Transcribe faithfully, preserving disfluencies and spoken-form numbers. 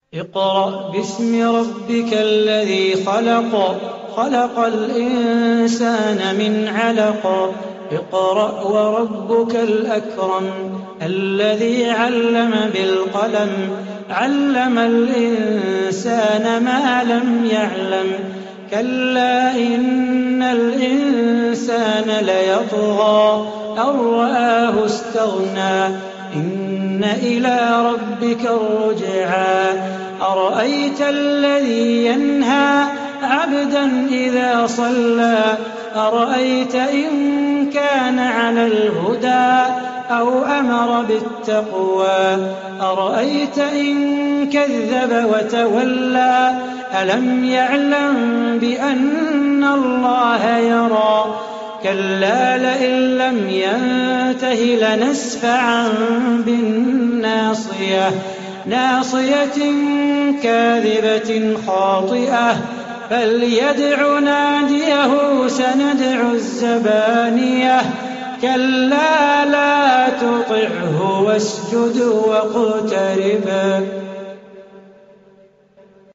اقرأ باسم ربك الذي خلق خلق الإنسان من علق اقرأ وربك الأكرم الذي علم بالقلم علم الإنسان ما لم يعلم كلا إن الإنسان ليطغى أن رآه استغنى إن إلى ربك الرجعى أرأيت الذي ينهى عبدا إذا صلى أرأيت إن كان على الهدى أو أمر بالتقوى أرأيت إن كذب وتولى ألم يعلم بأن الله يرى كلا لئن لم ينته لنسفعا بالناصية ناصية كاذبة خاطئة فليدع ناديه سندع الزبانية كلا لا تطعه واسجد واقترب